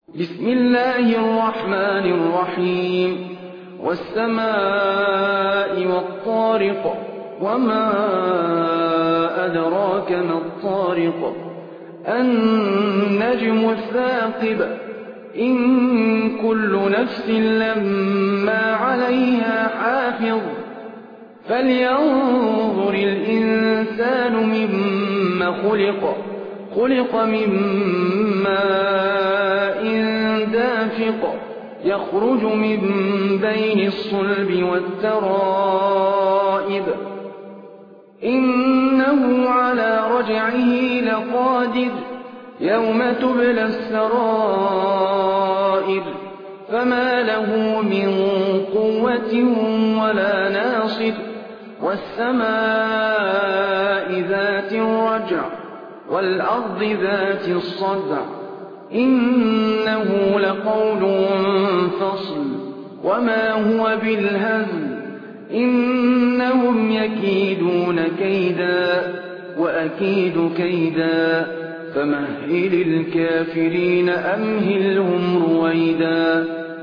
بسم الله الرحمن الرحيم والسماء والطارق وما أدراك ما الطارق النجم الثاقب إن كل نفس لما عليها حافظ فلينظر الإنسان مما خلق من ماء دافق يخرج من بين الصلب والترائب إنه على رجعه لقادر يوم تبلى السرائر فما له من قوة ولا ناصر والسماء ذات الرجع والأرض ذات الصدع إنه لقول فصل وما هو بالهزل إنهم يكيدون كيدا وأكيد كيدا فمهل الكافرين أمهلهم رويدا